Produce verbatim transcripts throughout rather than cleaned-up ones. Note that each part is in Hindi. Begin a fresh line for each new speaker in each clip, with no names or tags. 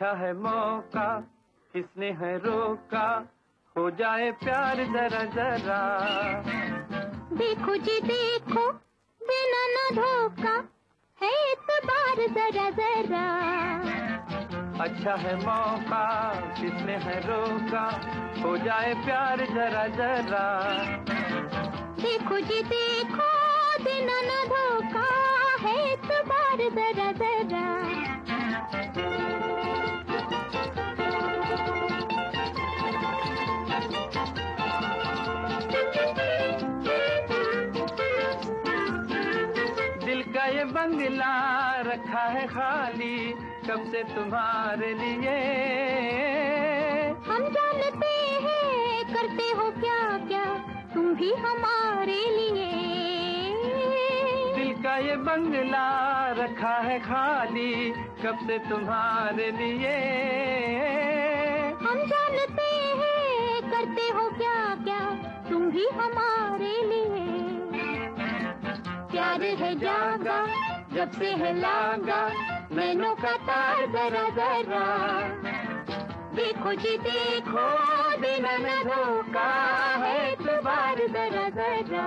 अच्छा है मौका किसने है रोका, हो जाए प्यार जरा जरा।
देखो जी देखो बिना न धोखा, है इतबार जरा जरा।
अच्छा है मौका किसने है रोका, हो जाए प्यार जरा जरा।
देखो जी देखो बिना न धोखा, है इतबार जरा जरा।
दिल का ये बंगला रखा है खाली, कब से तुम्हारे लिए।
हम जानते हैं करते हो क्या क्या तुम भी हमारे लिए।
दिल का ये बंगला रखा है खाली, कब से तुम्हारे लिए।
हम जानते हैं करते हो क्या क्या तुम भी हमारे लिए। प्यार है जागा जब से है लागा, नैनों का तार जरा जरा। देखो जी देखो बिना न धोखा, है इतबार जरा जरा।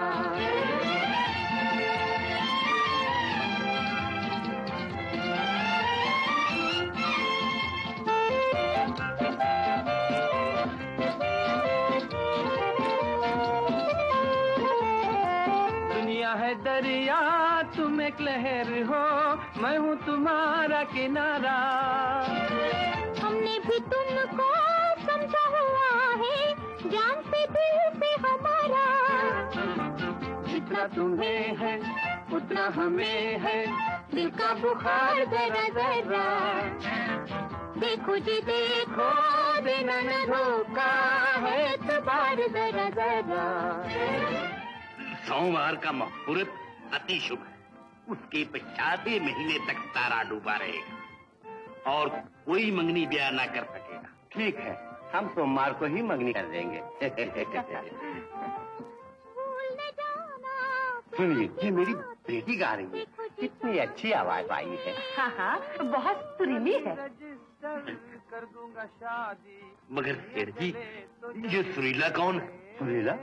दुनिया है दरिया तुम एक लहर हो, मैं हूँ तुम्हारा किनारा।
हमने भी तुमको समझा हुआ है, जान से दिल से हमारा।
जितना तुम्हें है उतना हमें है,
दिल का बुखार जरा जरा। देखो जी देखो बिना न धोखा, है इतबार जरा जरा।
सोमवार का मुहूर्त अति शुभ है, उसके पश्चात ही महीने तक तारा डूबा रहेगा और कोई मंगनी ब्याह ना कर सकेगा।
ठीक है, हम सोमवार को ही मंगनी कर देंगे। सुनिए, ये मेरी बेटी गा रही है, कितनी अच्छी आवाज आई है।
हाँ हाँ, बहुत सुरीली है।
कर दूंगा शादी।
मगर सेठ जी, ये सुरीला कौन है?
सुरीला?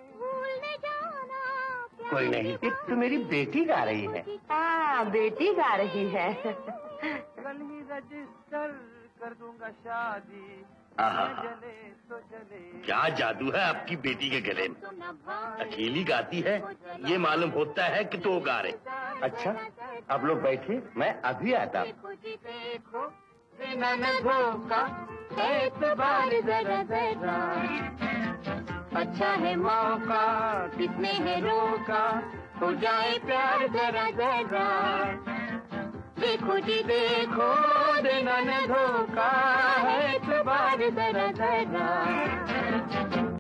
कोई नहीं, ये तो मेरी बेटी गा रही है।
हाँ, बेटी गा रही है।
कल ही रजिस्टर कर दूंगा शादी।
चले तो चले। क्या जादू है आपकी बेटी के गले में, अकेली गाती है, ये मालूम होता है कि तो गा रहे।
अच्छा, आप लोग बैठिए, मैं अभी आता।
बिना न धोखा, है इतबार जरा जरा। अच्छा है मौका किसने है रोका, हो जाए प्यार जरा जरा। देखो जी देखो बिना न धोखा, है इतबार जरा जरा।